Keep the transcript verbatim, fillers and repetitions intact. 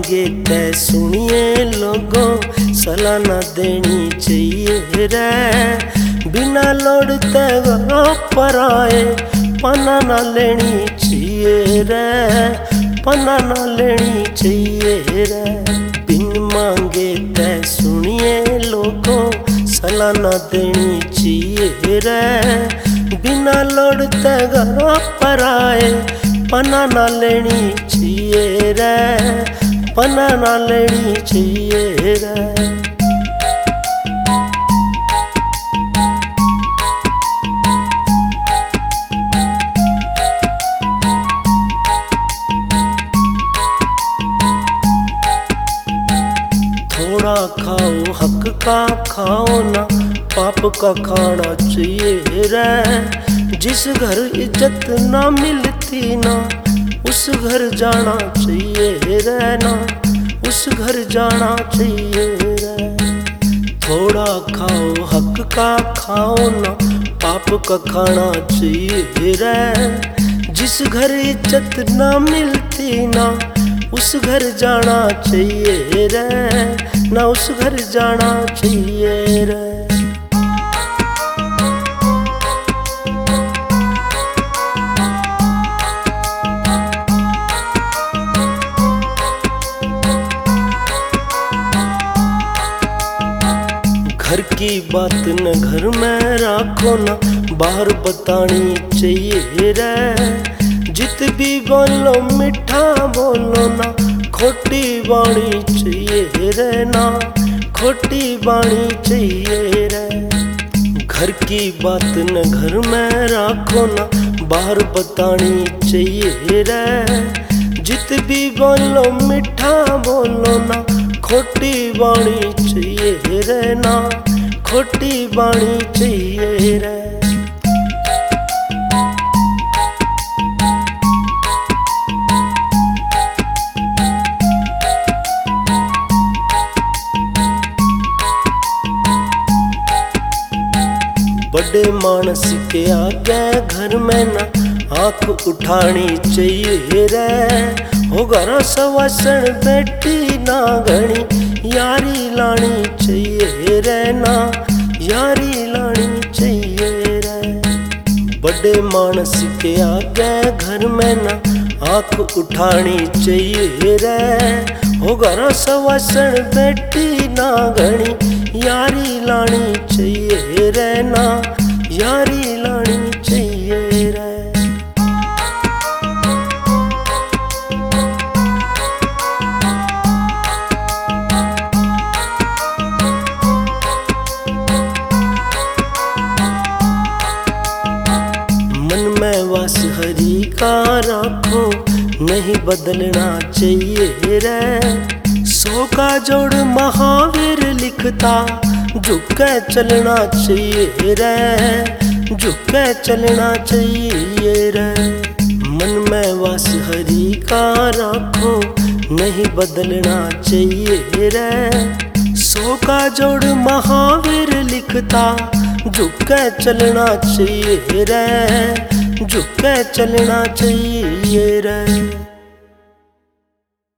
मांगे ते सुनिए लोगों, सलाह ना देनी चाहिए रे। बिना लौटते घरों पर आए, पना ना लेनी चाहिए रे, पना ना लेनी चाहिए रे। बिन मांगे ते सुनिए लोगों, सलाह ना देनी चाहिए रे। बिना लौटते घरों पर आए, पना ना लेनी चाहिए रे, पना ना लेनी चाहिए रे। थोड़ा खाओ हक का खाओ ना, पाप का खाना चाहिए रे। जिस घर इज्जत ना मिलती ना, उस घर जाना चाहिए रे ना, उस घर जाना चाहिए रे। थोड़ा खाओ हक का खाओ ना, पाप का खाना चाहिए रे। जिस घर इज्जत ना मिलती ना, उस घर जाना चाहिए रे ना, उस घर जाना चाहिए रे। घर की बात न घर में राखो ना, बाहर बतानी चाहिए रे। जित भी बोलो मीठा बोलो ना, खोटी बाणी चाहिए रे ना, खोटी बाणी चाहिए रे। घर की बात न घर में राखो ना, बाहर बतानी चाहिए रे। जित भी बोलो मीठा बोलो ना, खोटी बाणी चाहिए रे ना, खोटी बाणी चाहिए रे। बड़े मानस के आगे घर में ना आँख उठानी चाहिए रे। हो घर सवासण बेटी ना घनी, यारी लानी चाहिए रे ना, यारी लानी चाहिए रे। बड़े मानस के आगे घर में ना आँख उठानी चाहिए रे। हो घर सवासण बेटी ना घनी, यारी लानी चाहिए रे ना, यारी लानी चाहिए रे। मन में वास हरि का रखो, नहीं बदलना चाहिए रे। सौ का जोड़ महावीर लिखता, झुक के चलना चाहिए रे, झुक के चलना चाहिए रे। मन में वास हरि का रखो, नहीं बदलना चाहिए रे। सौ का जोड़ महावीर लिखता, झुक के चलना चाहिए रे, झुक के चलना चाहिए रे।